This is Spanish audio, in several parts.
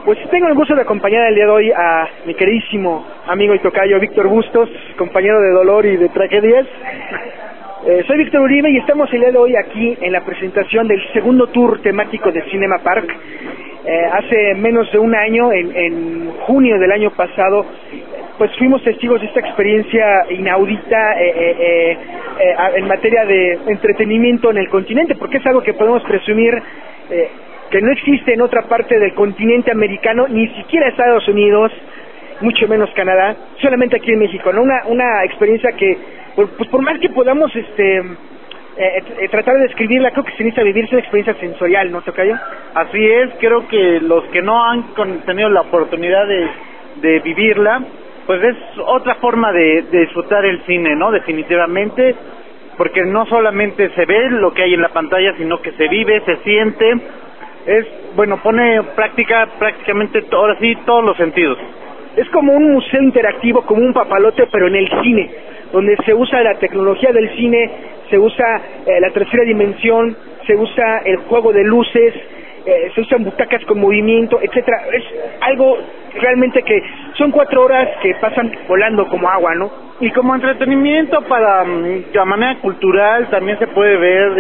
Pues tengo el gusto de acompañar el día de hoy a mi queridísimo amigo y tocayo Víctor Bustos, compañero de dolor y de tragedias. Soy Víctor Uribe y estamos el día de hoy aquí en la presentación del segundo tour temático de Cinema Park. Hace menos de un año, en junio del año pasado, pues fuimos testigos de esta experiencia inaudita en materia de entretenimiento en el continente, porque es algo que podemos presumir que no existe en otra parte del continente americano, ni siquiera Estados Unidos, mucho menos Canadá, solamente aquí en México, ¿no? Una experiencia que, pues por más que podamos tratar de describirla, creo que se necesita vivirse una experiencia sensorial, ¿no, tocayo? Así es, creo que los que no han tenido la oportunidad de vivirla, pues es otra forma de disfrutar el cine, ¿no? Definitivamente, porque no solamente se ve lo que hay en la pantalla, sino que se vive, se siente, pone prácticamente ahora sí todos los sentidos. Es como un museo interactivo, como un papalote, pero en el cine, donde se usa la tecnología del cine, se usa la tercera dimensión, se usa el juego de luces, se usan butacas con movimiento, etcétera. Es algo realmente que son 4 horas que pasan volando como agua, ¿no? Y como entretenimiento para de manera cultural también se puede ver,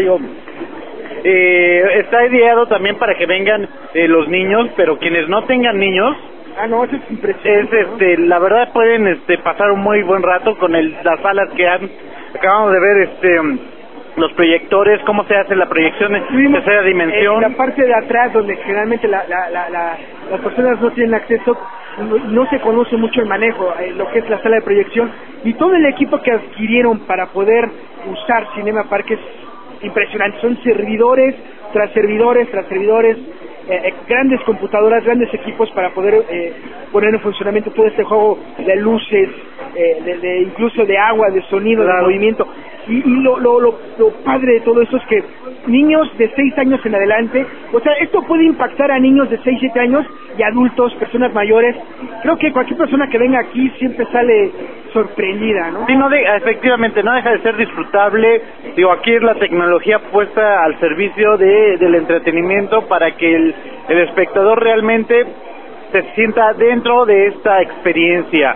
está ideado también para que vengan los niños, pero quienes no tengan niños, no, eso es impresionante, ¿no? La verdad pueden pasar un muy buen rato con las salas que acabamos de ver, los proyectores, cómo se hace la proyección en tercera dimensión. La parte de atrás, donde generalmente las personas no tienen acceso, no se conoce mucho el manejo, lo que es la sala de proyección, y todo el equipo que adquirieron para poder usar Cinema Park es impresionante. Son servidores tras servidores tras servidores, grandes computadoras, grandes equipos para poder poner en funcionamiento todo este juego de luces, incluso de agua, de sonido, de movimiento. Y lo padre de todo esto es que niños de 6 años en adelante, o sea, esto puede impactar a niños de 6, 7 años y adultos, personas mayores. Creo que cualquier persona que venga aquí siempre sale sorprendida, ¿no? Sí, efectivamente, no deja de ser disfrutable. Aquí es la tecnología puesta al servicio del entretenimiento para que el espectador realmente se sienta dentro de esta experiencia.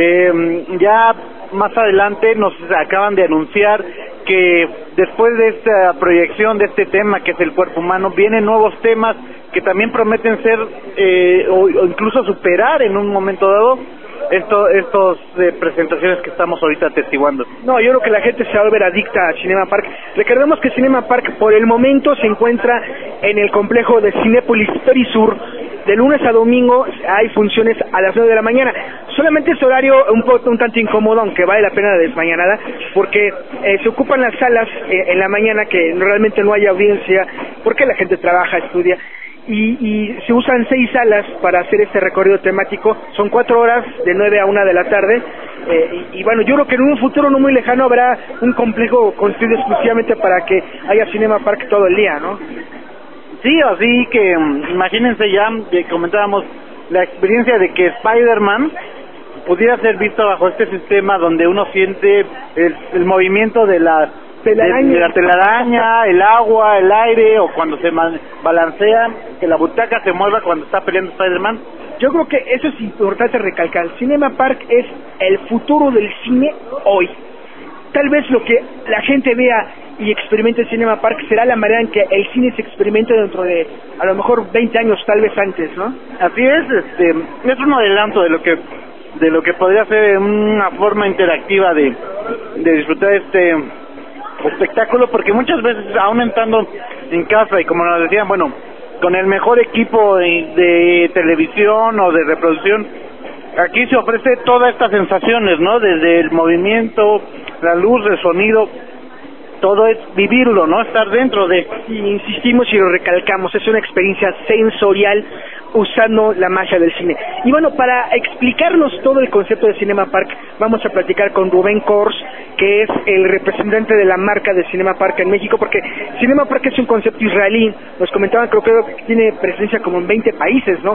Ya más adelante nos acaban de anunciar que después de esta proyección de este tema que es el cuerpo humano, vienen nuevos temas que también prometen ser o incluso superar en un momento dado estos presentaciones que estamos ahorita atestiguando. No, yo creo que la gente se va a volver adicta a Cinema Park. Recordemos que Cinema Park por el momento se encuentra en el complejo de Cinépolis Perisur. De lunes a domingo hay funciones a las 9 de la mañana. Solamente es horario un tanto incómodo, aunque vale la pena la desmañanada, porque se ocupan las salas en la mañana, que realmente no hay audiencia, porque la gente trabaja, estudia, y se usan 6 salas para hacer este recorrido temático. Son 4 horas, de 9 a 1 de la tarde, y bueno, yo creo que en un futuro no muy lejano habrá un complejo construido exclusivamente para que haya Cinema Park todo el día, ¿no? Sí, así que imagínense ya, que comentábamos la experiencia de que Spider-Man pudiera ser visto bajo este sistema donde uno siente el movimiento de la telaraña, el agua, el aire, o cuando se balancea, que la butaca se mueva cuando está peleando Spider-Man. Yo creo que eso es importante recalcar. Cinema Park es el futuro del cine hoy. Tal vez lo que la gente vea y experimente en Cinema Park será la manera en que el cine se experimente dentro de, a lo mejor, 20 años, tal vez antes, ¿no? Así es, es un adelanto de lo que podría ser una forma interactiva de disfrutar este espectáculo, porque muchas veces, aún entrando en casa, y como nos decían, con el mejor equipo de televisión o de reproducción, aquí se ofrece todas estas sensaciones, ¿no? Desde el movimiento, la luz, el sonido, todo es vivirlo, ¿no? Estar dentro de... Y insistimos y lo recalcamos, es una experiencia sensorial usando la magia del cine. Y bueno, para explicarnos todo el concepto de Cinema Park, vamos a platicar con Rubén Kors, que es el representante de la marca de Cinema Park en México, porque Cinema Park es un concepto israelí. Nos comentaban, creo que tiene presencia como en 20 países, ¿no?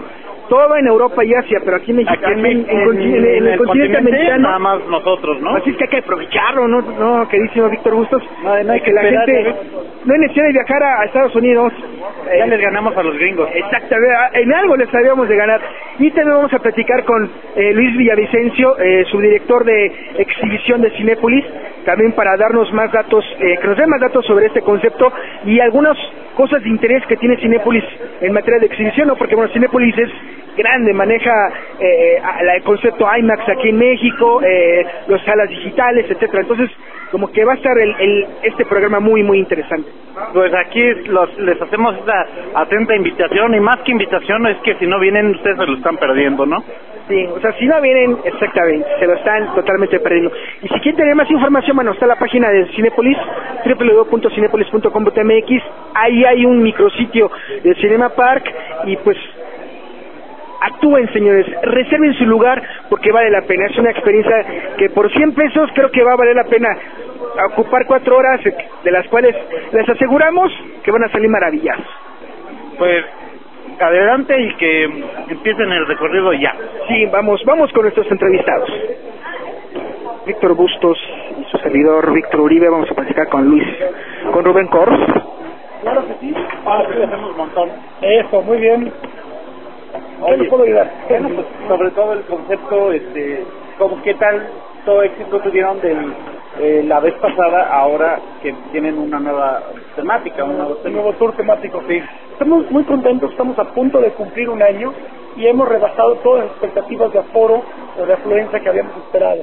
todo en Europa y Asia, pero aquí en México, aquí en el continente americano, nada más nosotros, ¿no? Así es que hay que aprovecharlo, ¿no? Queridísimo Víctor Bustos, no hay que la gente no hay necesidad de viajar a Estados Unidos. Ya les ganamos a los gringos. Exactamente, en algo les habíamos de ganar. Y también vamos a platicar con Luis Villavicencio, subdirector de exhibición de Cinépolis, también para darnos más datos, que nos dé más datos sobre este concepto y algunas cosas de interés que tiene Cinépolis en materia de exhibición, ¿no? Porque bueno, Cinépolis es grande, maneja el concepto IMAX aquí en México, las salas digitales, etcétera. Entonces, como que va a estar este programa muy, muy interesante. Pues aquí les hacemos esta atenta invitación, y más que invitación es que si no vienen ustedes se lo están perdiendo, ¿no? Sí, o sea, si no vienen, exactamente, se lo están totalmente perdiendo. Y si quieren tener más información, bueno, está la página de Cinépolis, www.cinepolis.com.mx, ahí hay un micrositio del Cinema Park, y pues actúen, señores, reserven su lugar porque vale la pena. Es una experiencia que por 100 pesos creo que va a valer la pena ocupar 4 horas, de las cuales les aseguramos que van a salir maravillas. Pues adelante y que empiecen el recorrido ya. Sí, vamos con nuestros entrevistados. Víctor Bustos y su servidor Víctor Uribe. Vamos a platicar con Rubén Cors. Claro que sí. Sí, hacemos un montón. Eso, muy bien. Oye, puedo ayudar? Bueno, pues sobre todo el concepto, ¿qué tal todo éxito tuvieron la vez pasada, ahora que tienen una nueva temática, un nuevo tour temático? Sí. Estamos muy contentos, estamos a punto de cumplir un año y hemos rebasado todas las expectativas de aforo o de afluencia que habíamos esperado.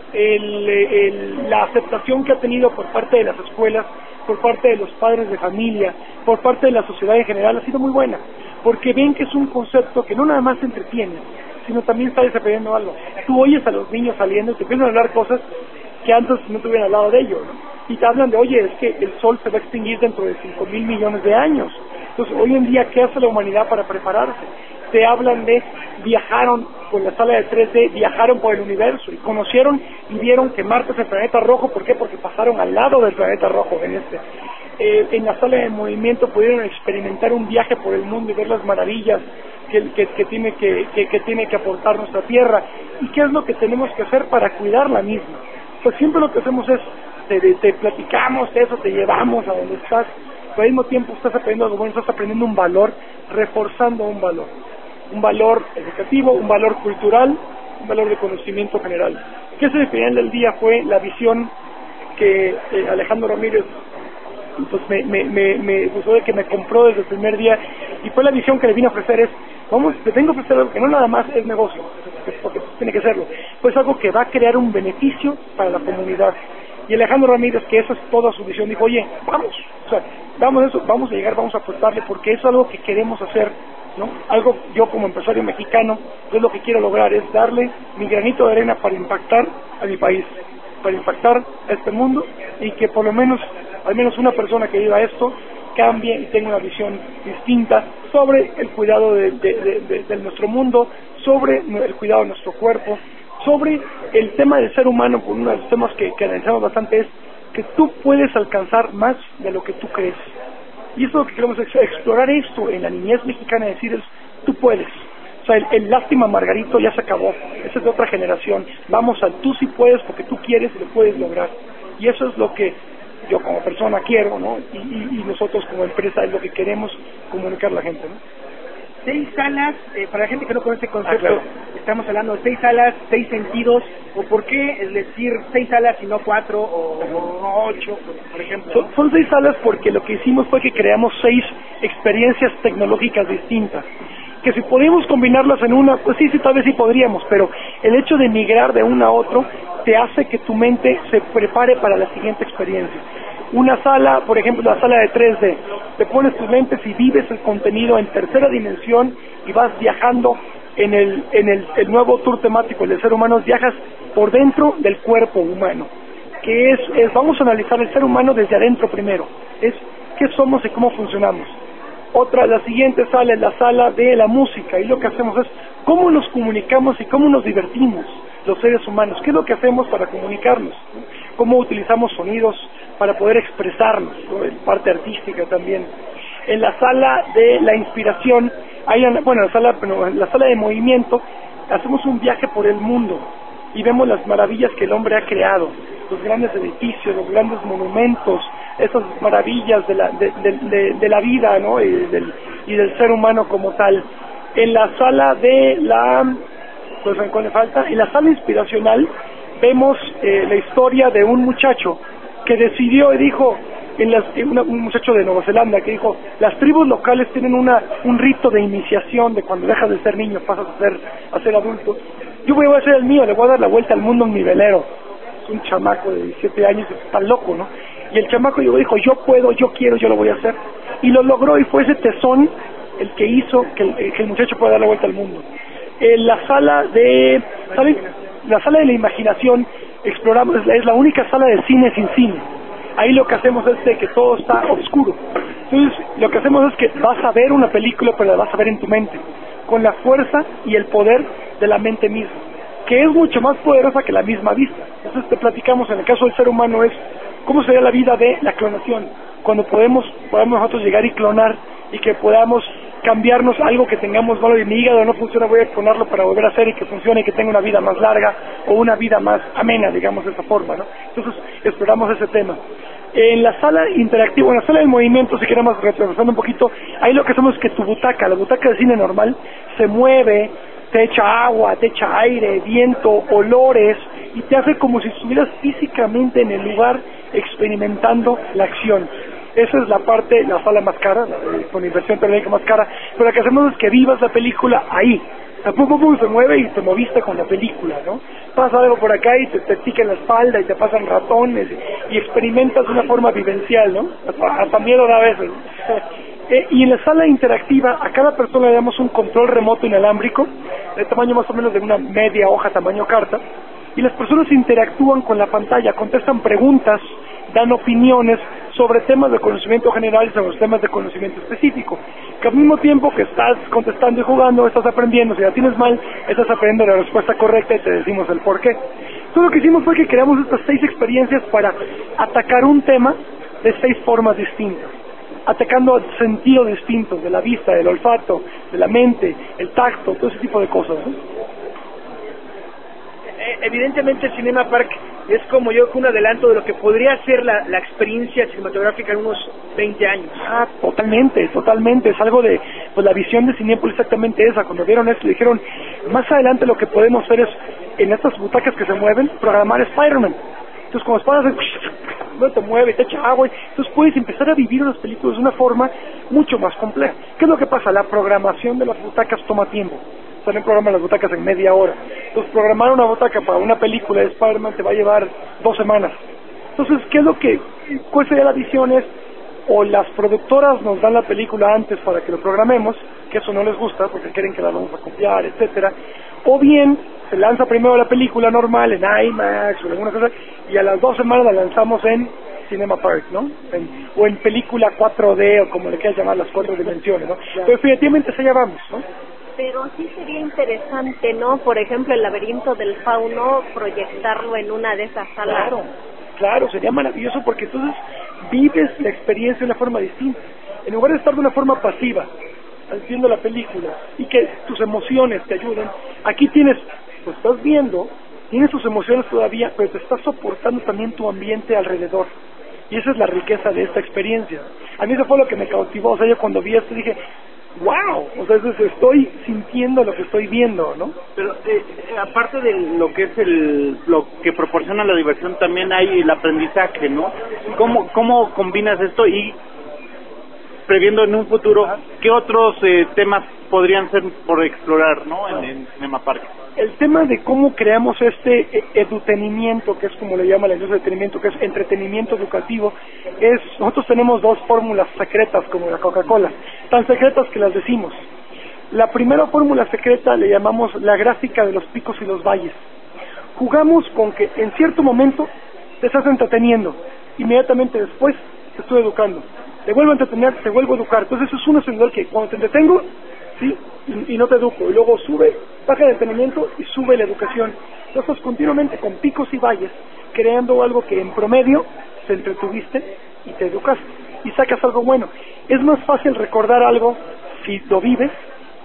La aceptación que ha tenido por parte de las escuelas, por parte de los padres de familia, por parte de la sociedad en general ha sido muy buena, porque ven que es un concepto que no nada más te entretiene, sino también está desaprendiendo algo. Tú oyes a los niños saliendo y te empiezan a hablar cosas que antes no te hubieran hablado de ello, ¿no? Y te hablan de, oye, es que el sol se va a extinguir dentro de 5,000 millones de años. Entonces, hoy en día, ¿qué hace la humanidad para prepararse? Te hablan de, viajaron con la sala de 3D, viajaron por el universo y conocieron y vieron que Marte es el planeta rojo. ¿Por qué? Porque pasaron al lado del planeta rojo en la sala de movimiento pudieron experimentar un viaje por el mundo y ver las maravillas que tiene que aportar nuestra Tierra. ¿Y qué es lo que tenemos que hacer para cuidar la misma? Pues siempre lo que hacemos es, te platicamos eso, te llevamos a donde estás, pero al mismo tiempo estás aprendiendo algo bueno, estás aprendiendo un valor, reforzando un valor educativo, un valor cultural, un valor de conocimiento general. Que ese al final del día fue la visión que Alejandro Ramírez pues me gustó, de que me compró desde el primer día, y fue la visión que le vine a ofrecer, te vengo a ofrecer algo que no nada más es negocio, porque tiene que serlo, pues algo que va a crear un beneficio para la comunidad. Y Alejandro Ramírez, que esa es toda su visión, dijo, oye, vamos a llegar, vamos a apostarle, porque es algo que queremos hacer, ¿no? Algo, yo como empresario mexicano, es lo que quiero lograr, es darle mi granito de arena para impactar a mi país, para impactar a este mundo, y que por lo menos, al menos una persona que viva esto, cambie y tenga una visión distinta sobre el cuidado de nuestro mundo, sobre el cuidado de nuestro cuerpo, sobre el tema del ser humano. Por uno de los temas que analizamos bastante es que tú puedes alcanzar más de lo que tú crees. Y eso es lo que queremos, explorar esto en la niñez mexicana, decir, tú puedes. O sea, el lástima Margarito ya se acabó, esa es de otra generación. Vamos al tú sí puedes, porque tú quieres y lo puedes lograr. Y eso es lo que yo como persona quiero, ¿no? Y nosotros como empresa es lo que queremos comunicar a la gente, ¿no? 6 salas, para la gente que no conoce el concepto, claro. Estamos hablando de 6 salas, 6 sentidos, o por qué es decir 6 salas y no 4 o 8, por ejemplo. Son 6 salas porque lo que hicimos fue que creamos 6 experiencias tecnológicas distintas, que si podíamos combinarlas en una, pues sí, tal vez sí podríamos, pero el hecho de migrar de una a otro te hace que tu mente se prepare para la siguiente experiencia. Una sala, por ejemplo, la sala de 3D, te pones tus lentes y vives el contenido en tercera dimensión y vas viajando en el nuevo tour temático, el de ser humanos, viajas por dentro del cuerpo humano, que es vamos a analizar el ser humano desde adentro primero, es qué somos y cómo funcionamos. La siguiente sala es la sala de la música, y lo que hacemos es cómo nos comunicamos y cómo nos divertimos los seres humanos, qué es lo que hacemos para comunicarnos, cómo utilizamos sonidos para poder expresarnos, ¿no? En parte artística también. En la sala de la inspiración Ahí en la sala de movimiento hacemos un viaje por el mundo y vemos las maravillas que el hombre ha creado, los grandes edificios, los grandes monumentos, esas maravillas de la vida, ¿no? y del ser humano como tal. En la sala en la sala inspiracional vemos la historia de un muchacho que decidió y dijo, un muchacho de Nueva Zelanda que dijo, las tribus locales tienen un rito de iniciación de cuando dejas de ser niño pasas a ser adulto. Yo voy a hacer el mío, le voy a dar la vuelta al mundo en mi velero. Es un chamaco de 17 años, está loco, ¿no? Y el chamaco dijo, yo puedo, yo quiero, yo lo voy a hacer. Y lo logró, y fue ese tesón el que hizo que el muchacho pueda dar la vuelta al mundo. En la sala de la imaginación exploramos, es la única sala de cine sin cine. Ahí lo que hacemos es que todo está oscuro. Entonces lo que hacemos es que vas a ver una película, pero la vas a ver en tu mente, con la fuerza y el poder de la mente misma, que es mucho más poderosa que la misma vista. Entonces te platicamos, en el caso del ser humano, es cómo sería la vida de la clonación, cuando podemos nosotros llegar y clonar, y que podamos cambiarnos algo que tengamos malo, y mi hígado no funciona, voy a clonarlo para volver a hacer y que funcione y que tenga una vida más larga o una vida más amena, digamos de esa forma, ¿no? Entonces exploramos ese tema. En la sala interactiva, en la sala del movimiento, si queremos retrasando un poquito, ahí lo que hacemos es que la butaca de cine normal, se mueve, te echa agua, te echa aire, viento, olores, y te hace como si estuvieras físicamente en el lugar experimentando la acción. Esa es la sala más cara, con inversión tecnológica más cara, pero lo que hacemos es que vivas la película ahí. Se mueve y te moviste con la película, ¿no? Pasa algo por acá y te pica en la espalda y te pasan ratones y experimentas de una forma vivencial, ¿no? Hasta miedo da a veces. Y en la sala interactiva a cada persona le damos un control remoto inalámbrico de tamaño más o menos de una media hoja tamaño carta, y las personas interactúan con la pantalla, contestan preguntas, dan opiniones sobre temas de conocimiento general y sobre temas de conocimiento específico, que al mismo tiempo que estás contestando y jugando, estás aprendiendo. Si la tienes mal, estás aprendiendo la respuesta correcta y te decimos el por qué. Entonces lo que hicimos fue que creamos estas 6 experiencias para atacar un tema de 6 formas distintas, atacando sentidos distintos, de la vista, del olfato, de la mente, el tacto, todo ese tipo de cosas, ¿no? Evidentemente el Cinema Park es como yo un adelanto de lo que podría ser la experiencia cinematográfica en unos 20 años. Totalmente, es algo de, pues la visión de Cinépolis exactamente esa. Cuando vieron esto dijeron, más adelante lo que podemos hacer es, en estas butacas que se mueven, programar Spider-Man. Entonces como Spider-Man te mueve, te echa agua, entonces puedes empezar a vivir las películas de una forma mucho más compleja. ¿Qué es lo que pasa? La programación de las butacas toma tiempo. También programan las butacas en media hora. Entonces programar una butaca para una película de Spider-Man te va a llevar 2 semanas. Entonces, ¿cuál sería la visión? Es, o las productoras nos dan la película antes para que lo programemos, que eso no les gusta porque quieren que la vamos a copiar, etcétera, o bien se lanza primero la película normal en IMAX o alguna cosa, y a las 2 semanas la lanzamos en Cinema Park, ¿no? O en película 4D, o como le quieras llamar, las 4 dimensiones, ¿no? Pero definitivamente allá vamos, ¿no? Pero sí sería interesante, ¿no? Por ejemplo, el laberinto del fauno, proyectarlo en una de esas salas. Claro, sería maravilloso porque entonces vives la experiencia de una forma distinta. En lugar de estar de una forma pasiva, viendo la película, y que tus emociones te ayuden, aquí lo estás viendo, tienes tus emociones todavía, pero te estás soportando también tu ambiente alrededor. Y esa es la riqueza de esta experiencia. A mí eso fue lo que me cautivó. O sea, yo cuando vi esto dije, wow, o sea, estoy sintiendo lo que estoy viendo, ¿no? Pero aparte de lo que es lo que proporciona la diversión, también hay el aprendizaje, ¿no? ¿Cómo combinas esto y previendo en un futuro qué otros temas podrían ser por explorar, ¿no? En Cinema Park. El tema de cómo creamos este edutenimiento, que es como le llama la industria de entretenimiento, que es entretenimiento educativo, nosotros tenemos 2 fórmulas secretas como la Coca-Cola, tan secretas que las decimos. La primera fórmula secreta le llamamos la gráfica de los picos y los valles. Jugamos con que en cierto momento te estás entreteniendo, inmediatamente después te estoy educando, te vuelvo a entretener, te vuelvo a educar. Entonces eso es una señal que cuando te entretengo, ¿sí? Y no te educo, y luego baja el entretenimiento y sube la educación. Entonces continuamente con picos y valles, creando algo que en promedio te entretuviste y te educaste y sacas algo bueno. Es más fácil recordar algo si lo vives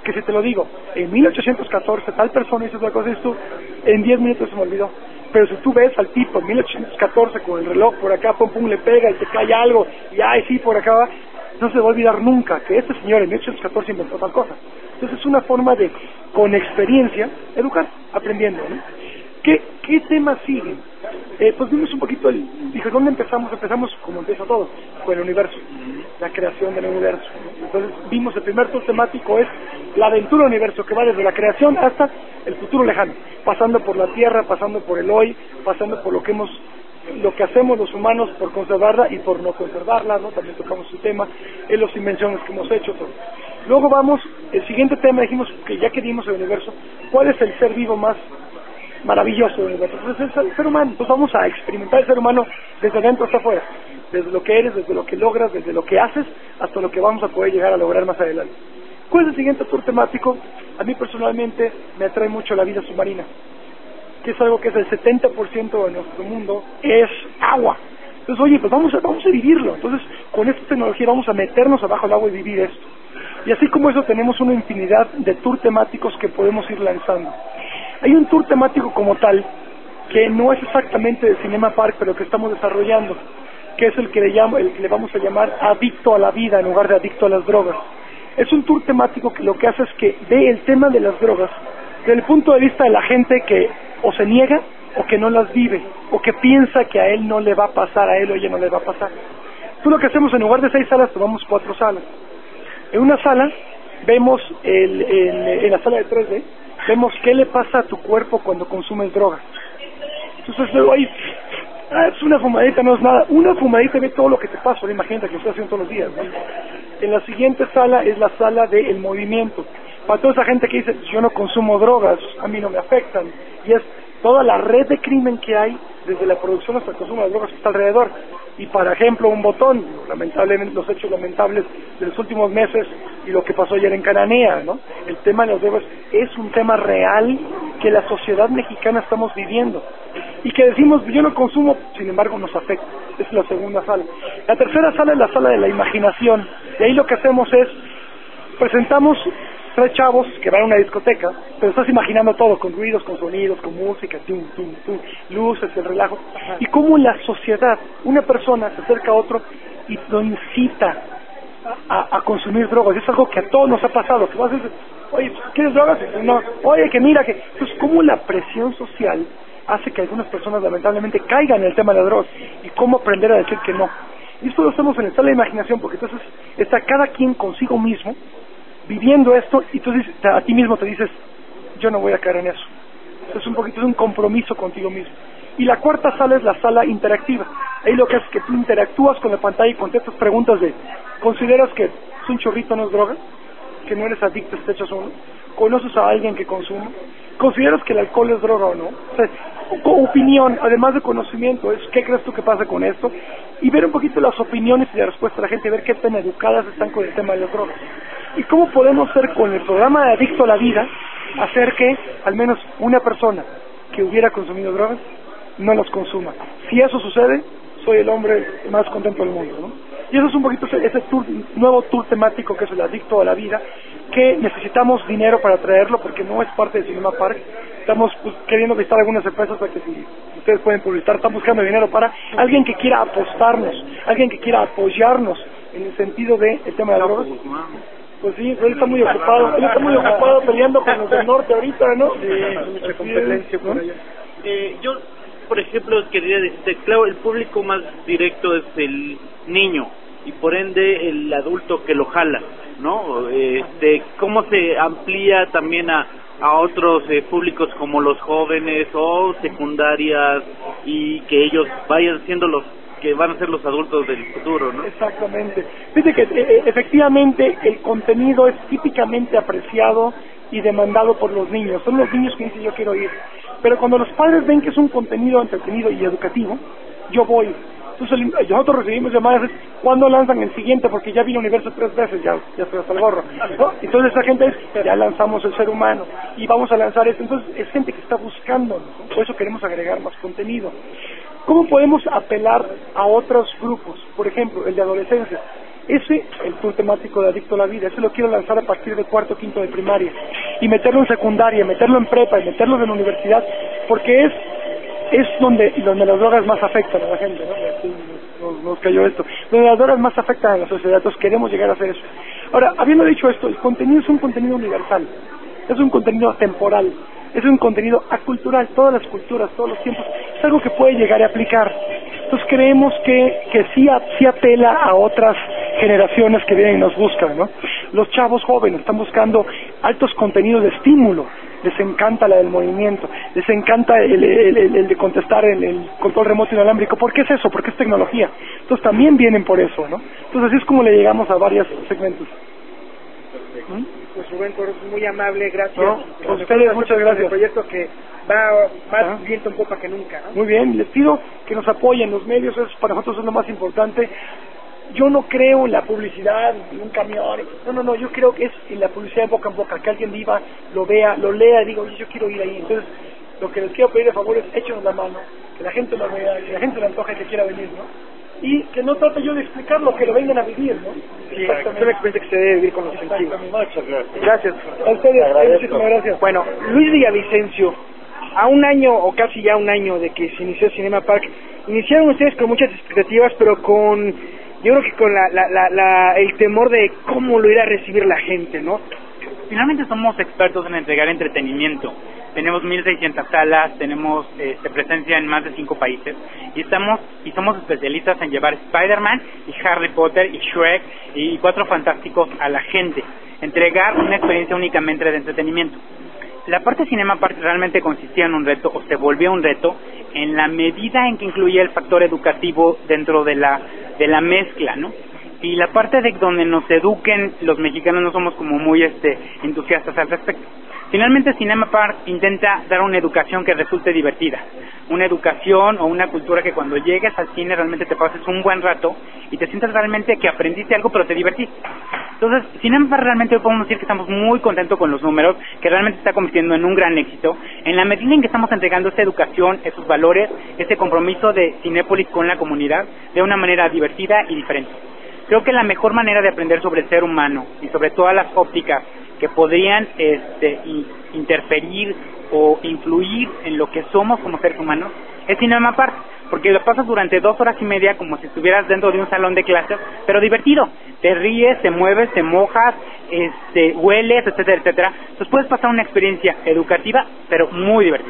que si te lo digo, en 1814 tal persona hizo otra cosa, esto en 10 minutos se me olvidó. Pero si tú ves al tipo en 1814 con el reloj por acá, pum pum, le pega y te cae algo, y ay sí, por acá va, no se va a olvidar nunca que este señor en 1814 inventó tal cosa. Entonces es una forma de, con experiencia, educar, aprendiendo, ¿no? ¿Qué temas siguen? Pues vimos un poquito, dije, ¿dónde empezamos? Empezamos como empieza todo, con el universo, la creación del universo, ¿no? Entonces vimos el primer tour temático es la aventura del universo, que va desde la creación hasta el futuro lejano, pasando por la Tierra, pasando por el hoy, pasando por lo que hacemos los humanos por conservarla y por no conservarla, ¿no? También tocamos su tema, en las invenciones que hemos hecho, todo. Luego vamos, el siguiente tema, dijimos que ya que dimos el universo, ¿cuál es el ser vivo más maravilloso del universo? Entonces es el ser humano. Entonces vamos a experimentar el ser humano desde dentro hasta afuera, desde lo que eres, desde lo que logras, desde lo que haces, hasta lo que vamos a poder llegar a lograr más adelante. ¿Cuál es el siguiente tour temático? A mí personalmente me atrae mucho la vida submarina, que es algo que es el 70% de nuestro mundo, es agua. Entonces, oye, pues vamos a vivirlo. Entonces, con esta tecnología vamos a meternos abajo del agua y vivir esto. Y así como eso, tenemos una infinidad de tour temáticos que podemos ir lanzando. Hay un tour temático como tal, que no es exactamente de Cinema Park, pero que estamos desarrollando, que es el que le vamos a llamar Adicto a la Vida, en lugar de Adicto a las Drogas. Es un tour temático que lo que hace es que ve el tema de las drogas desde el punto de vista de la gente que o se niega, o que no las vive, o que piensa que a él no le va a pasar, a él o ella no le va a pasar. Entonces lo que hacemos, en lugar de 6 salas, tomamos 4 salas. En una sala, vemos, en la sala de 3D, vemos qué le pasa a tu cuerpo cuando consumes drogas. Entonces luego ahí, es una fumadita, no es nada. Una fumadita ve todo lo que te pasa, imagínate que lo estás haciendo todos los días, ¿no? En la siguiente sala es la sala del movimiento. Para toda esa gente que dice, yo no consumo drogas, a mí no me afectan, y es toda la red de crimen que hay, desde la producción hasta el consumo de drogas que está alrededor. Y, por ejemplo, un botón, lamentablemente, los hechos lamentables de los últimos meses y lo que pasó ayer en Cananea, ¿no? El tema de las drogas es un tema real que la sociedad mexicana estamos viviendo. Y que decimos, yo no consumo, sin embargo nos afecta. Esa es la segunda sala. La tercera sala es la sala de la imaginación. Y ahí lo que hacemos es, presentamos 3 chavos que van a una discoteca, pero estás imaginando todo, con ruidos, con sonidos, con música, luces, el relajo, y cómo la sociedad, una persona se acerca a otro y lo incita a consumir drogas. Es algo que a todos nos ha pasado, que vas a decir, oye, ¿quieres drogas? No, oye, que mira, que... Entonces, cómo la presión social hace que algunas personas lamentablemente caigan en el tema de las drogas, y cómo aprender a decir que no. Y esto lo hacemos en el sala de imaginación, porque entonces está cada quien consigo mismo, viviendo esto, y tú dices, a ti mismo te dices, yo no voy a caer en eso. Es un poquito, es un compromiso contigo mismo. Y la cuarta sala es la sala interactiva. Ahí lo que es que tú interactúas con la pantalla y contestas preguntas de, ¿consideras que es un chorrito no es droga? ¿Que no eres adicto, te echas uno? ¿Conoces a alguien que consume? ¿Consideras que el alcohol es droga o no? O sea, opinión, además de conocimiento, es ¿qué crees tú que pasa con esto? Y ver un poquito las opiniones y la respuesta de la gente, ver qué tan educadas están con el tema de las drogas. Y cómo podemos hacer con el programa de Adicto a la Vida, hacer que al menos una persona que hubiera consumido drogas no las consuma. Si eso sucede, soy el hombre más contento del mundo, ¿no? Y eso es un poquito ese nuevo tour temático que es el Adicto a la Vida, que necesitamos dinero para traerlo porque no es parte de Cinema Park. Estamos queriendo visitar algunas empresas para que si ustedes pueden publicitar, están buscando dinero para alguien que quiera apostarnos, alguien que quiera apoyarnos en el sentido de el tema de las drogas. Pues sí, él está muy ocupado peleando con los del norte ahorita, ¿no? Sí, mucha competencia por allá. Yo, por ejemplo, quería decirte, claro, el público más directo es el niño y por ende el adulto que lo jala, ¿no? Cómo se amplía también a otros públicos como los jóvenes o secundarias y que ellos vayan siendo los que van a ser los adultos del futuro, ¿no? Exactamente. Fíjate que efectivamente el contenido es típicamente apreciado y demandado por los niños. Son los niños que dicen yo quiero ir. Pero cuando los padres ven que es un contenido entretenido y educativo, yo voy. Entonces nosotros recibimos llamadas, ¿cuándo lanzan el siguiente? Porque ya vi Universo 3 veces, ya estoy hasta el gorro, ¿no? Entonces esa gente es, ya lanzamos el ser humano y vamos a lanzar esto. Entonces es gente que está buscando, ¿no? Por eso queremos agregar más contenido. ¿Cómo podemos apelar a otros grupos? Por ejemplo, el de adolescencia. Ese, el tour temático de Adicto a la Vida, ese lo quiero lanzar a partir de cuarto o quinto de primaria, y meterlo en secundaria, meterlo en prepa, y meterlo en la universidad, porque es donde las drogas más afectan a la gente, ¿no? Nos cayó esto. Donde las drogas más afectan a la sociedad, entonces queremos llegar a hacer eso. Ahora, habiendo dicho esto, el contenido es un contenido universal, es un contenido temporal, es un contenido acultural, todas las culturas, todos los tiempos, es algo que puede llegar a aplicar. Entonces creemos que sí apela a otras generaciones que vienen y nos buscan, ¿no? Los chavos jóvenes están buscando altos contenidos de estímulo, les encanta la del movimiento, les encanta el de contestar el control remoto inalámbrico. ¿Por qué es eso? Porque es tecnología. Entonces también vienen por eso, ¿no? Entonces así es como le llegamos a varios segmentos. Pues Rubén Cors, muy amable, gracias. No, a ustedes muchas gracias. Un proyecto que va más viento en popa que nunca, ¿no? Muy bien, les pido que nos apoyen los medios, eso para nosotros es lo más importante. Yo no creo en la publicidad, en un camión, no, yo creo que es en la publicidad de boca en boca, que alguien viva, lo vea, lo lea y diga, oye, yo quiero ir ahí. Entonces, lo que les quiero pedir de favor es échenos la mano, que la gente lo vea, que la gente le antoje que quiera venir, ¿no? Y que no trate yo de explicarlo, que lo vengan a vivir, ¿no? Sí, es una experiencia que se debe vivir con los sentidos. Muchas gracias. Gracias. A ustedes, muchísimas gracias. Bueno, Luis Villavicencio, a un año o casi ya un año de que se inició Cinema Park, iniciaron ustedes con muchas expectativas, pero yo creo que con el temor de cómo lo irá a recibir la gente, ¿no? Finalmente somos expertos en entregar entretenimiento. Tenemos 1,600 salas, tenemos presencia en más de 5 países y somos especialistas en llevar Spider-Man y Harry Potter y Shrek y Cuatro Fantásticos a la gente, entregar una experiencia únicamente de entretenimiento. La parte Cinema Park realmente consistía en un reto, o se volvió un reto, en la medida en que incluía el factor educativo dentro de la mezcla, ¿no? Y la parte de donde nos eduquen, los mexicanos no somos como muy entusiastas al respecto. Finalmente Cinema Park intenta dar una educación que resulte divertida, una educación o una cultura que cuando llegues al cine realmente te pases un buen rato y te sientas realmente que aprendiste algo pero te divertiste. Entonces, Cinema Park realmente hoy podemos decir que estamos muy contentos con los números, que realmente se está convirtiendo en un gran éxito, en la medida en que estamos entregando esta educación, esos valores, este compromiso de Cinépolis con la comunidad de una manera divertida y diferente. Creo que la mejor manera de aprender sobre el ser humano y sobre todas las ópticas que podrían interferir o influir en lo que somos como seres humanos es Cinema Park, porque lo pasas durante 2 horas y media como si estuvieras dentro de un salón de clases, pero divertido. Te ríes, te mueves, te mojas, hueles, etcétera, etcétera. Entonces puedes pasar una experiencia educativa, pero muy divertida.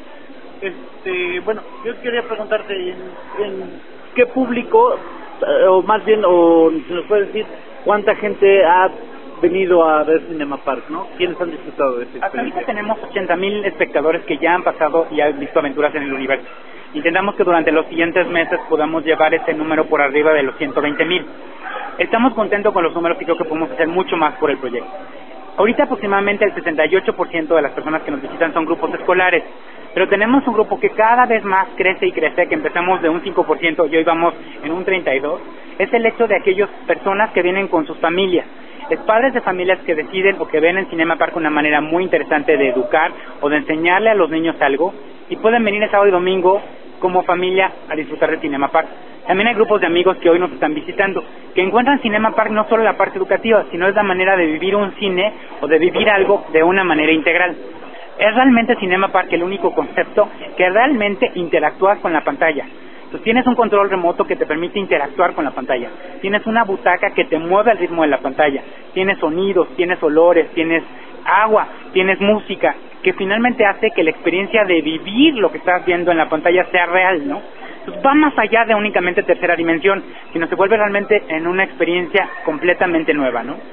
Bueno, yo quería preguntarte en qué público, o más bien, o si nos puedes decir cuánta gente ha venido a ver Cinema Park, ¿no? ¿Quiénes han disfrutado de esta experiencia? Hasta ahorita tenemos 80,000 espectadores que ya han pasado y han visto aventuras en el universo. Intentamos que durante los siguientes meses podamos llevar ese número por arriba de los 120,000. Estamos contentos con los números y creo que podemos hacer mucho más por el proyecto. Ahorita aproximadamente el 68% de las personas que nos visitan son grupos escolares, pero tenemos un grupo que cada vez más crece y crece, que empezamos de un 5% y hoy vamos en un 32%, es el hecho de aquellas personas que vienen con sus familias. Es padres de familias que deciden o que ven en Cinema Park una manera muy interesante de educar o de enseñarle a los niños algo y pueden venir el sábado y domingo como familia a disfrutar de Cinema Park. También hay grupos de amigos que hoy nos están visitando, que encuentran Cinema Park no solo la parte educativa, sino es la manera de vivir un cine o de vivir algo de una manera integral. Es realmente Cinema Park el único concepto que realmente interactúas con la pantalla. Entonces tienes un control remoto que te permite interactuar con la pantalla. Tienes una butaca que te mueve al ritmo de la pantalla. Tienes sonidos, tienes olores, tienes agua, tienes música, que finalmente hace que la experiencia de vivir lo que estás viendo en la pantalla sea real, ¿no? Entonces va más allá de únicamente tercera dimensión, sino se vuelve realmente en una experiencia completamente nueva, ¿no?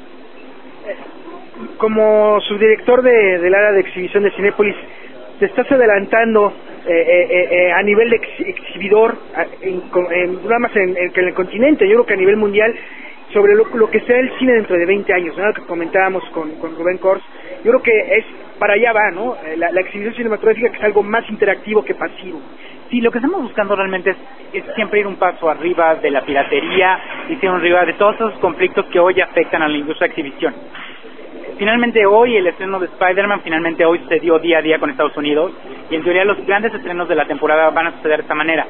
Como subdirector del área de exhibición de Cinépolis, te estás adelantando a nivel de exhibidor, nada más en el continente, yo creo que a nivel mundial, sobre lo que sea el cine dentro de 20 años, ¿no? Lo que comentábamos con Rubén Cors, yo creo que es para allá va, ¿no? La exhibición cinematográfica, que es algo más interactivo que pasivo. Sí, lo que estamos buscando realmente es siempre ir un paso arriba de la piratería y ir arriba de todos esos conflictos que hoy afectan a la industria de exhibición. Finalmente hoy el estreno de Spider-Man finalmente hoy se dio día a día con Estados Unidos y en teoría los grandes estrenos de la temporada van a suceder de esta manera.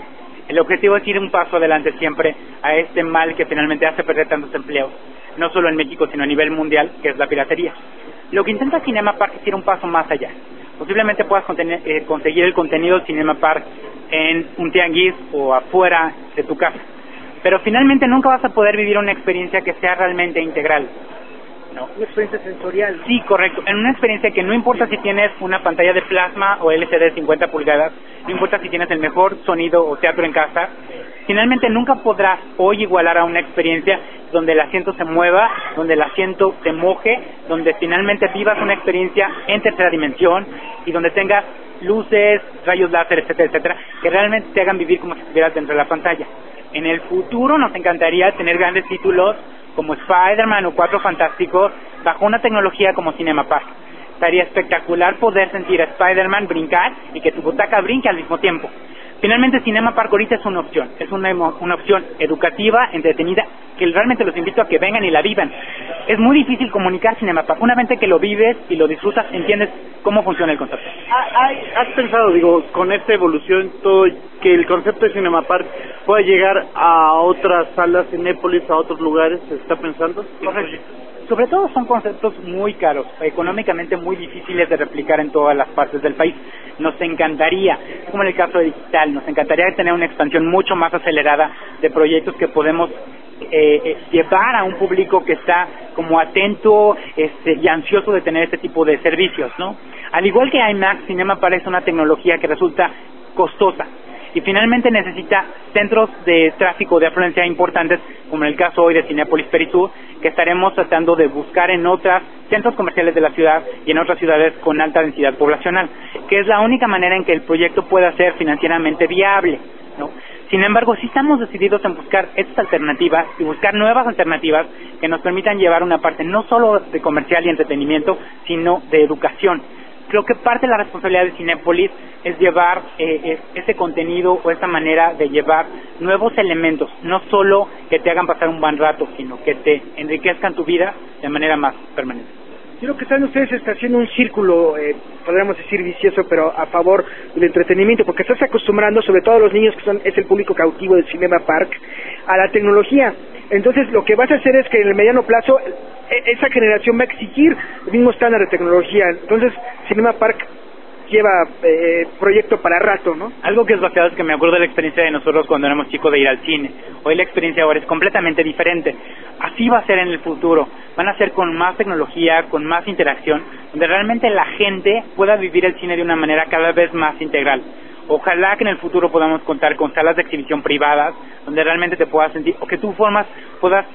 El objetivo es ir un paso adelante siempre a este mal que finalmente hace perder tantos empleos, no solo en México, sino a nivel mundial, que es la piratería. Lo que intenta Cinema Park es ir un paso más allá. Posiblemente puedas conseguir el contenido de Cinema Park en un tianguis o afuera de tu casa, pero finalmente nunca vas a poder vivir una experiencia que sea realmente integral. No, una experiencia sensorial. Sí, correcto. En una experiencia que no importa si tienes una pantalla de plasma o LCD de 50 pulgadas, no importa si tienes el mejor sonido o teatro en casa, finalmente nunca podrás hoy igualar a una experiencia donde el asiento se mueva, donde el asiento te moje, donde finalmente vivas una experiencia en tercera dimensión y donde tengas luces, rayos láser, etcétera, etcétera, que realmente te hagan vivir como si estuvieras dentro de la pantalla. En el futuro nos encantaría tener grandes títulos como Spider-Man o Cuatro Fantásticos bajo una tecnología como Cinema Park. Estaría espectacular poder sentir a Spider-Man brincar y que tu butaca brinque al mismo tiempo. Finalmente Cinema Park ahorita es una opción, es una opción educativa, entretenida, que realmente los invito a que vengan y la vivan. Es muy difícil comunicar Cinema Park. Una vez que lo vives y lo disfrutas, entiendes cómo funciona el concepto. ¿Has pensado, con esta evolución, todo, que el concepto de Cinema Park pueda llegar a otras salas, Cinépolis, a otros lugares? ¿Se está pensando? Correcto. Sobre todo son conceptos muy caros, económicamente muy difíciles de replicar en todas las partes del país. Nos encantaría, como en el caso de digital, nos encantaría tener una expansión mucho más acelerada de proyectos que podemos llevar a un público que está como atento y ansioso de tener este tipo de servicios, ¿no? Al igual que IMAX, Cinema Park es una tecnología que resulta costosa y finalmente necesita centros de tráfico de afluencia importantes, como en el caso hoy de Cinépolis Perisur, que estaremos tratando de buscar en otros centros comerciales de la ciudad y en otras ciudades con alta densidad poblacional, que es la única manera en que el proyecto pueda ser financieramente viable, ¿no? Sin embargo, sí estamos decididos en buscar estas alternativas y buscar nuevas alternativas que nos permitan llevar una parte no solo de comercial y entretenimiento, sino de educación. Creo que parte de la responsabilidad de Cinépolis es llevar ese contenido o esa manera de llevar nuevos elementos, no solo que te hagan pasar un buen rato, sino que te enriquezcan tu vida de manera más permanente. Yo creo que están ustedes haciendo un círculo, podríamos decir vicioso, pero a favor del entretenimiento, porque estás acostumbrando, sobre todo a los niños que es el público cautivo del Cinema Park, a la tecnología. Entonces lo que vas a hacer es que en el mediano plazo esa generación va a exigir el mismo estándar de tecnología. Entonces Cinema Park lleva proyecto para rato, ¿no? Algo que es vaciado es que me acuerdo de la experiencia de nosotros cuando éramos chicos de ir al cine. Hoy la experiencia ahora es completamente diferente. Así va a ser en el futuro. Van a ser con más tecnología, con más interacción, donde realmente la gente pueda vivir el cine de una manera cada vez más integral. Ojalá que en el futuro podamos contar con salas de exhibición privadas, donde realmente te puedas sentir, o que tú puedas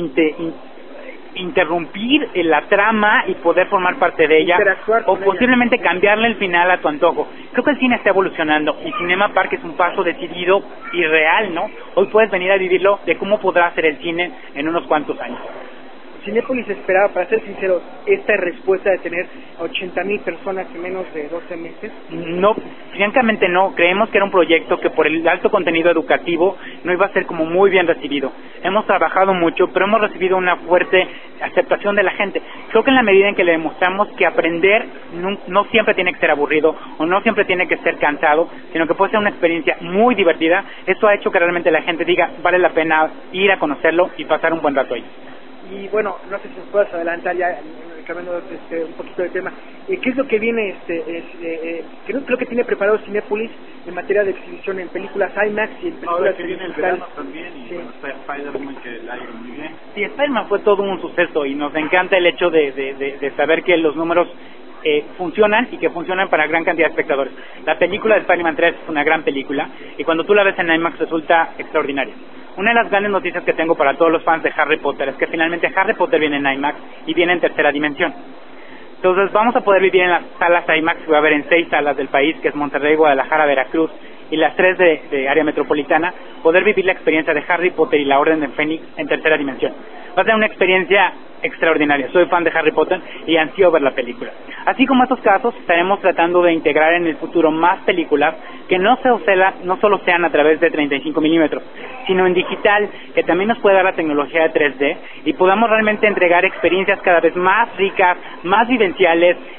interrumpir la trama y poder formar parte de ella, o posiblemente cambiarle el final a tu antojo. Creo que el cine está evolucionando y Cinema Park es un paso decidido y real, ¿no? Hoy puedes venir a vivirlo de cómo podrá ser el cine en unos cuantos años. Cinépolis esperaba, para ser sinceros, esta respuesta de tener 80,000 personas en menos de 12 meses. No, francamente no. Creemos que era un proyecto que por el alto contenido educativo no iba a ser como muy bien recibido. Hemos trabajado mucho, pero hemos recibido una fuerte aceptación de la gente. Creo que en la medida en que le demostramos que aprender no siempre tiene que ser aburrido o no siempre tiene que ser cansado, sino que puede ser una experiencia muy divertida, eso ha hecho que realmente la gente diga, vale la pena ir a conocerlo y pasar un buen rato ahí. Y bueno, no sé si nos puedes adelantar ya, cambiando un poquito de tema, ¿qué es lo que viene, creo que tiene preparado Cinépolis en materia de exhibición en películas IMAX y en películas ahora que viene el verano también, y sí. Bueno, está Spider-Man, que la ha ido muy bien. Sí, Spider-Man fue todo un suceso y nos encanta el hecho de saber que los números funcionan y que funcionan para gran cantidad de espectadores. La película de Spider-Man 3 es una gran película y cuando tú la ves en IMAX resulta extraordinaria. Una de las grandes noticias que tengo para todos los fans de Harry Potter es que finalmente Harry Potter viene en IMAX y viene en tercera dimensión. Entonces vamos a poder vivir en las salas IMAX que va a haber en 6 salas del país, que es Monterrey, Guadalajara, Veracruz y las 3 de área metropolitana, poder vivir la experiencia de Harry Potter y la Orden de Fénix en tercera dimensión. Va a ser una experiencia extraordinaria. Soy fan de Harry Potter y ansío ver la película. Así como estos casos, estaremos tratando de integrar en el futuro más películas que no solo sean a través de 35 milímetros, sino en digital, que también nos puede dar la tecnología de 3D y podamos realmente entregar experiencias cada vez más ricas, más vivenciales,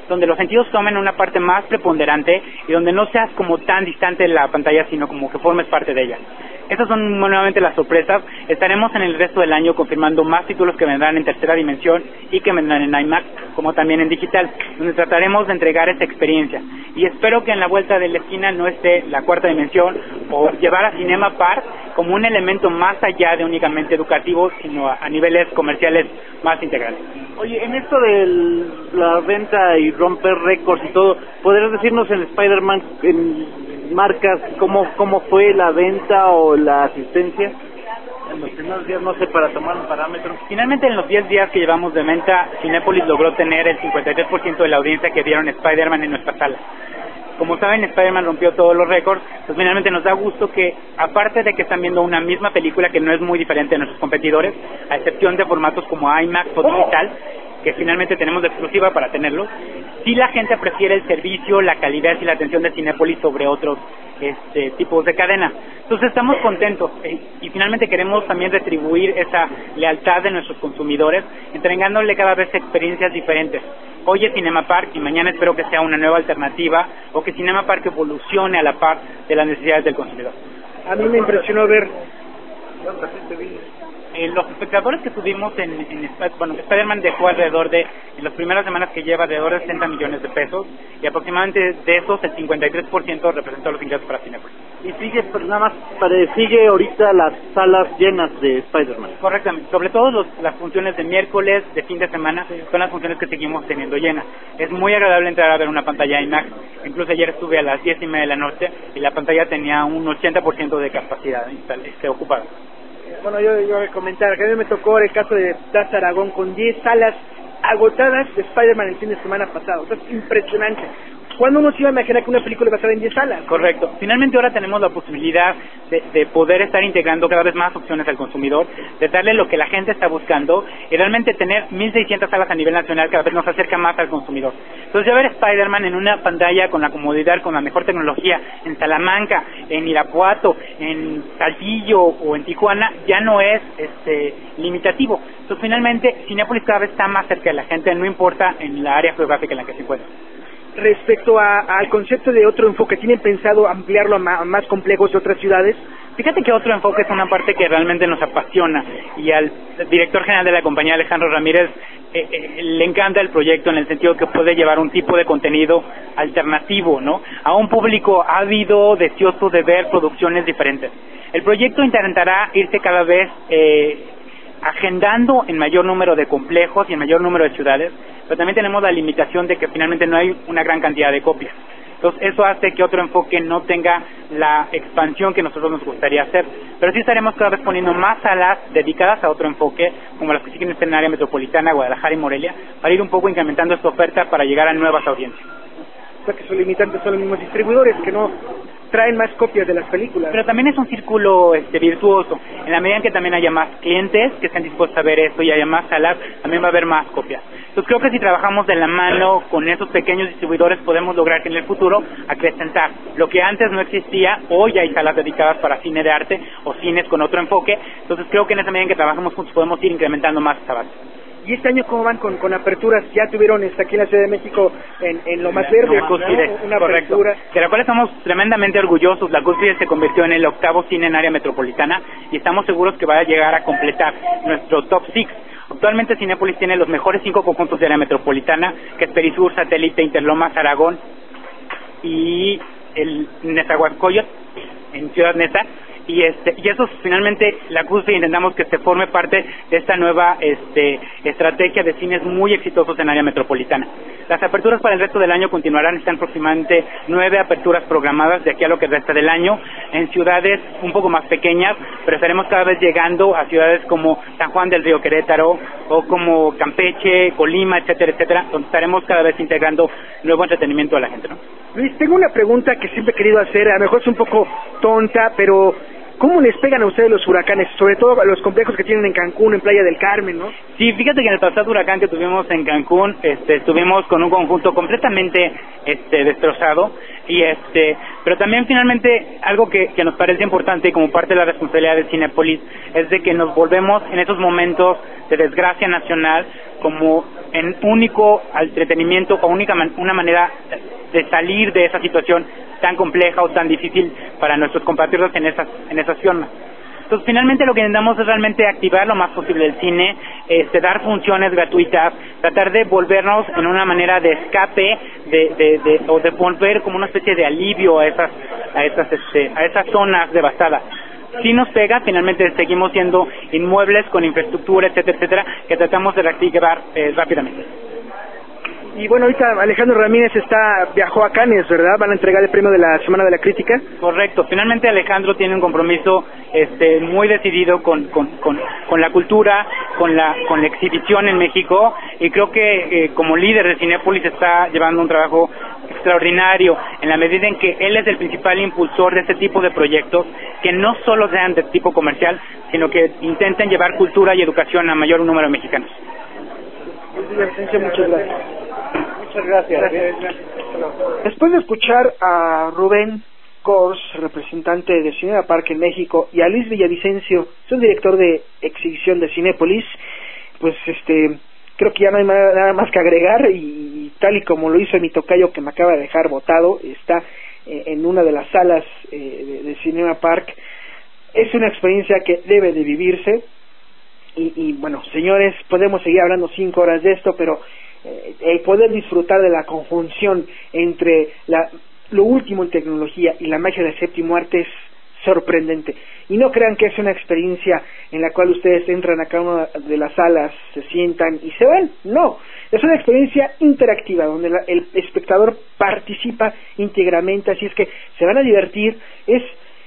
donde los sentidos tomen una parte más preponderante y donde no seas como tan distante de la pantalla, sino como que formes parte de ella. Esas son nuevamente las sorpresas. Estaremos en el resto del año confirmando más títulos que vendrán en tercera dimensión y que vendrán en IMAX, como también en digital, donde trataremos de entregar esta experiencia. Y espero que en la vuelta de la esquina no esté la cuarta dimensión o llevar a Cinema Park como un elemento más allá de únicamente educativo, sino a niveles comerciales más integrales. Oye, en esto de la venta y romper récords y todo, ¿podrías decirnos en Spider-Man, en marcas, cómo fue la venta o la asistencia? En los primeros días, no sé, para tomar un parámetro. Finalmente, en los 10 días que llevamos de venta, Cinépolis logró tener el 53% de la audiencia que vieron Spider-Man en nuestra sala. Como saben, Spider-Man rompió todos los récords, pues finalmente nos da gusto que, aparte de que están viendo una misma película que no es muy diferente de nuestros competidores, a excepción de formatos como IMAX o digital, que finalmente tenemos de exclusiva para tenerlos, sí la gente prefiere el servicio, la calidad y la atención de Cinépolis sobre otros tipos de cadena. Entonces estamos contentos y finalmente queremos también retribuir esa lealtad de nuestros consumidores, entregándole cada vez experiencias diferentes. Hoy es Cinema Park y mañana espero que sea una nueva alternativa o que Cinema Park evolucione a la par de las necesidades del consumidor. A mí me impresionó ver los espectadores que tuvimos Spider-Man dejó alrededor de, en las primeras semanas que lleva, alrededor de 60 millones de pesos, y aproximadamente de esos el 53% representó los ingresos para Cinépolis. Y sigue, pues nada más, sigue ahorita las salas llenas de Spider-Man. Correctamente, sobre todo las funciones de miércoles, de fin de semana, son las funciones que seguimos teniendo llenas. Es muy agradable entrar a ver una pantalla IMAX, incluso ayer estuve a las 10:30 de la noche y la pantalla tenía un 80% de capacidad ocupada. Bueno, yo voy a comentar que a mí me tocó el caso de Plaza Aragón con 10 salas agotadas de Spider-Man el fin de semana pasado. O sea, es impresionante. ¿Cuándo uno se iba a imaginar que una película iba a estar en 10 salas? Correcto. Finalmente ahora tenemos la posibilidad de poder estar integrando cada vez más opciones al consumidor, de darle lo que la gente está buscando y realmente tener 1,600 salas a nivel nacional cada vez nos acerca más al consumidor. Entonces ya ver Spider-Man en una pantalla con la comodidad, con la mejor tecnología, en Salamanca, en Irapuato, en Saltillo o en Tijuana, ya no es limitativo. Entonces finalmente Cinépolis cada vez está más cerca de la gente, no importa en la área geográfica en la que se encuentra. Respecto al concepto de otro enfoque, ¿tienen pensado ampliarlo a más complejos de otras ciudades? Fíjate que otro enfoque es una parte que realmente nos apasiona y al director general de la compañía, Alejandro Ramírez, le encanta el proyecto en el sentido que puede llevar un tipo de contenido alternativo, ¿no? A un público ávido, deseoso de ver producciones diferentes. El proyecto intentará irse cada vez agendando en mayor número de complejos y en mayor número de ciudades, pero también tenemos la limitación de que finalmente no hay una gran cantidad de copias. Entonces eso hace que otro enfoque no tenga la expansión que nosotros nos gustaría hacer, pero sí estaremos cada vez poniendo más salas dedicadas a otro enfoque, como las que siguen en el área metropolitana, Guadalajara y Morelia, para ir un poco incrementando esta oferta para llegar a nuevas audiencias. O sea que sus limitantes son los mismos distribuidores que no traen más copias de las películas. Pero también es un círculo virtuoso. En la medida en que también haya más clientes que estén dispuestos a ver esto y haya más salas, también va a haber más copias. Entonces creo que si trabajamos de la mano con esos pequeños distribuidores podemos lograr que en el futuro acrecentar lo que antes no existía. Hoy hay salas dedicadas para cine de arte o cines con otro enfoque. Entonces creo que en esa medida en que trabajamos juntos podemos ir incrementando más esa base. ¿Y este año cómo van con aperturas? Ya tuvieron aquí en la Ciudad de México en Lo Más Verde, la Cúspide, ¿no? Una apertura. De la cual estamos tremendamente orgullosos. La Cúspide se convirtió en el 8º cine en área metropolitana y estamos seguros que va a llegar a completar nuestro top 6. Actualmente Cinépolis tiene los mejores 5 conjuntos de área metropolitana, que es Perisur, Satélite, Interlomas, Aragón y el Nezahualcóyotl en Ciudad Neza. Y eso finalmente la Cúspide intentamos que se forme parte de esta nueva estrategia de cines muy exitosos en área metropolitana. Las aperturas para el resto del año continuarán, están aproximadamente 9 aperturas programadas de aquí a lo que resta del año en ciudades un poco más pequeñas, pero estaremos cada vez llegando a ciudades como San Juan del Río, Querétaro, o como Campeche, Colima, etcétera, etcétera, donde estaremos cada vez integrando nuevo entretenimiento a la gente, ¿no? Luis, tengo una pregunta que siempre he querido hacer, a lo mejor es un poco tonta, pero ¿Cómo les pegan a ustedes los huracanes? Sobre todo a los complejos que tienen en Cancún, en Playa del Carmen, ¿no? Sí, fíjate que en el pasado huracán que tuvimos en Cancún, estuvimos con un conjunto completamente destrozado y pero también finalmente algo que nos parece importante como parte de la responsabilidad de Cinépolis es de que nos volvemos en esos momentos de desgracia nacional como en único entretenimiento o una manera de salir de esa situación tan compleja o tan difícil para nuestros compatriotas en esas zonas. Entonces, finalmente lo que intentamos es realmente activar lo más posible el cine, dar funciones gratuitas, tratar de volvernos en una manera de escape, o de volver como una especie de alivio a esas zonas devastadas. Si nos pega, finalmente seguimos siendo inmuebles con infraestructura, etcétera, etcétera, que tratamos de reactivar rápidamente. Y bueno, ahorita Alejandro Ramírez viajó a Cannes, ¿verdad? Van a entregar el premio de la Semana de la Crítica. Correcto. Finalmente Alejandro tiene un compromiso muy decidido con la cultura, con la exhibición en México, y creo que como líder de Cinépolis está llevando un trabajo extraordinario en la medida en que él es el principal impulsor de este tipo de proyectos que no solo sean de tipo comercial, sino que intenten llevar cultura y educación a mayor número de mexicanos. Muchas gracias. Muchas gracias. Después de escuchar a Rubén Kors, representante de Cinema Park en México, y a Luis Villavicencio, su director de exhibición de Cinépolis, pues creo que ya no hay nada más que agregar, y tal y como lo hizo mi tocayo que me acaba de dejar botado, está en una de las salas de Cinema Park. Es una experiencia que debe de vivirse, y bueno, señores, podemos seguir hablando 5 horas de esto, pero el poder disfrutar de la conjunción entre lo último en tecnología y la magia del séptimo arte es sorprendente. Y no crean que es una experiencia en la cual ustedes entran a cada una de las salas, se sientan y se van. No, es una experiencia interactiva donde el espectador participa íntegramente, así es que se van a divertir. Es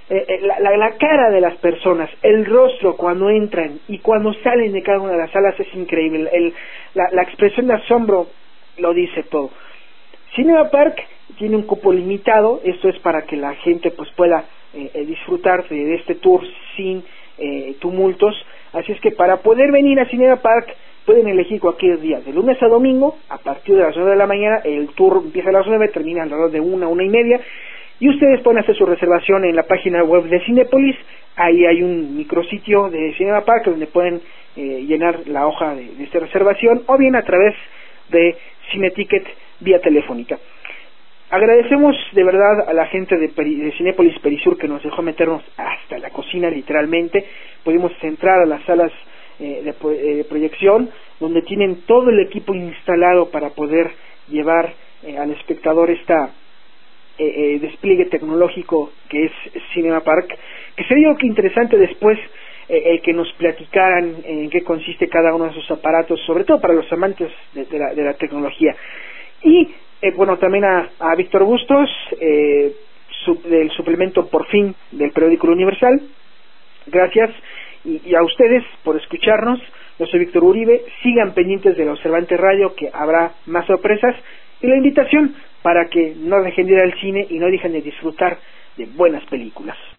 la cara de las personas, el rostro cuando entran y cuando salen de cada una de las salas es increíble. La expresión de asombro lo dice todo. Cinema Park tiene un cupo limitado, esto es para que la gente pues pueda disfrutar de este tour sin tumultos, así es que para poder venir a Cinema Park pueden elegir cualquier día, de lunes a domingo, a partir de las 9 de la mañana. El tour empieza a las 9, termina alrededor de 1:30, y ustedes pueden hacer su reservación en la página web de Cinépolis. Ahí hay un micrositio de Cinema Park donde pueden llenar la hoja de esta reservación, o bien a través de Cineticket vía telefónica. Agradecemos de verdad a la gente de Cinépolis Perisur que nos dejó meternos hasta la cocina literalmente. Pudimos entrar a las salas de proyección donde tienen todo el equipo instalado para poder llevar al espectador esta despliegue tecnológico que es Cinema Park, que sería que interesante después el que nos platicaran en qué consiste cada uno de esos aparatos, sobre todo para los amantes de la tecnología. Y bueno, también a Víctor Bustos, del suplemento Por Fin del periódico Universal. Gracias, y a ustedes por escucharnos. Yo soy Víctor Uribe. Sigan pendientes de la Observante Radio, que habrá más sorpresas, y la invitación para que no dejen de ir al cine y no dejen de disfrutar de buenas películas.